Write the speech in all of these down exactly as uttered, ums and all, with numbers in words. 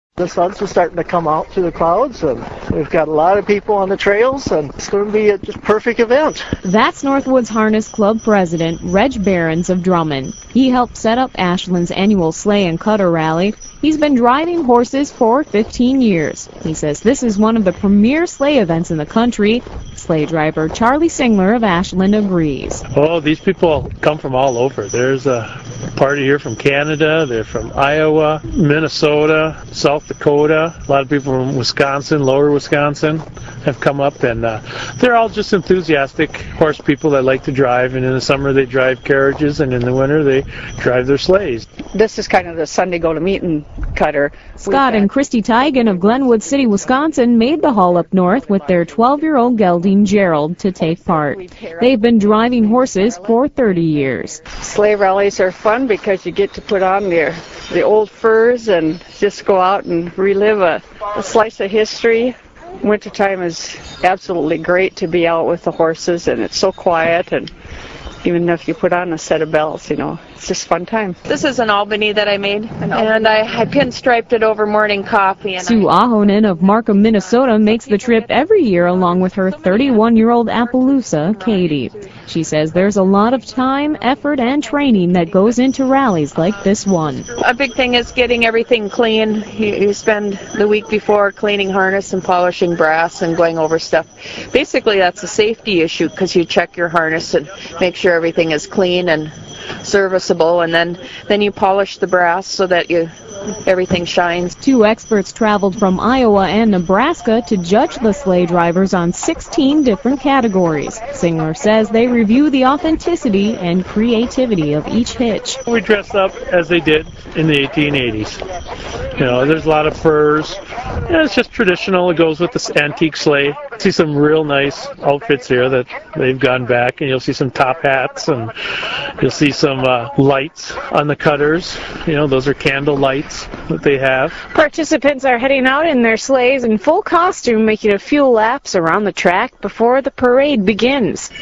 The sun's starting to come out through the clouds, and we've got a lot of people on the trails, and it's going to be a just perfect event. That's Northwoods Harness Club President Reg Behrens of Drummond. He helped set up Ashland's annual sleigh and cutter rally. He's been driving horses for fifteen years. He says this is one of the premier sleigh events in the country. Sleigh driver Charlie Singler of Ashland agrees. Oh, these people come from all over. There's a party here from Canada, they're from Iowa, Minnesota, South Dakota. A lot of people from Wisconsin, lower Wisconsin, have come up, and uh, they're all just enthusiastic horse people that like to drive, and in the summer they drive carriages, and in the winter they drive their sleighs. This is kind of the Sunday go-to-meeting cutter. Scott and Christy Teigen of Glenwood City, Wisconsin made the haul up north with their twelve-year-old gelding Gerald to take part. They've been driving horses for thirty years. Sleigh rallies are fun because you get to put on the, the old furs and just go out and relive a, a slice of history. Wintertime is absolutely great to be out with the horses, and it's so quiet, and even if you put on a set of bells, you know, it's just a fun time. This is an Albany that I made, and I, I pinstriped it over morning coffee. And Sue I... Ahonen of Markham, Minnesota makes the trip every year along with her thirty-one-year-old Appaloosa, Katie. She says there's a lot of time, effort, and training that goes into rallies like this one. A big thing is getting everything clean. You, you spend the week before cleaning harness and polishing brass and going over stuff. Basically, that's a safety issue because you check your harness and make sure everything is clean and serviceable, and then then you polish the brass so that you everything shines. Two experts traveled from Iowa and Nebraska to judge the sleigh drivers on sixteen different categories. Singler says they review the authenticity and creativity of each hitch. We dressed up as they did in the eighteen eighties. You know, there's a lot of furs. You know, it's just traditional. It goes with the antique sleigh. See some real nice outfits here that they've gone back, and you'll see some top hats, and you'll see some uh, lights on the cutters. You know, those are candle lights that they have. Participants are heading out in their sleighs in full costume, making a few laps around the track before the parade begins.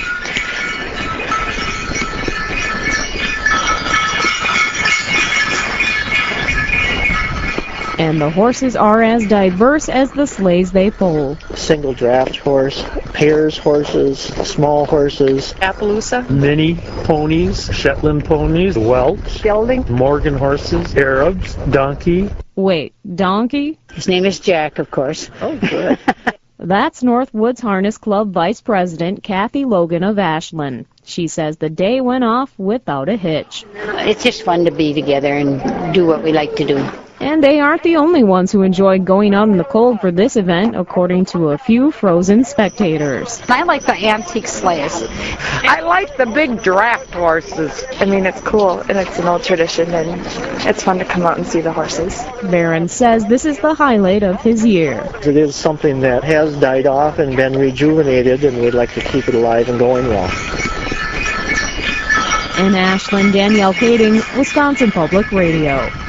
And the horses are as diverse as the sleighs they pull. Single draft horse, pairs horses, small horses. Appaloosa. Mini ponies, Shetland ponies, Welsh, Gelding. Morgan horses, Arabs, donkey. Wait, donkey? His name is Jack, of course. Oh, good. That's Northwoods Harness Club Vice President Kathy Logan of Ashland. She says the day went off without a hitch. It's just fun to be together and do what we like to do. And they aren't the only ones who enjoyed going out in the cold for this event, according to a few frozen spectators. I like the antique sleighs. I like the big draft horses. I mean, it's cool, and it's an old tradition, and it's fun to come out and see the horses. Barron says this is the highlight of his year. It is something that has died off and been rejuvenated, and we'd like to keep it alive and going well. In Ashland, Danielle Kading, Wisconsin Public Radio.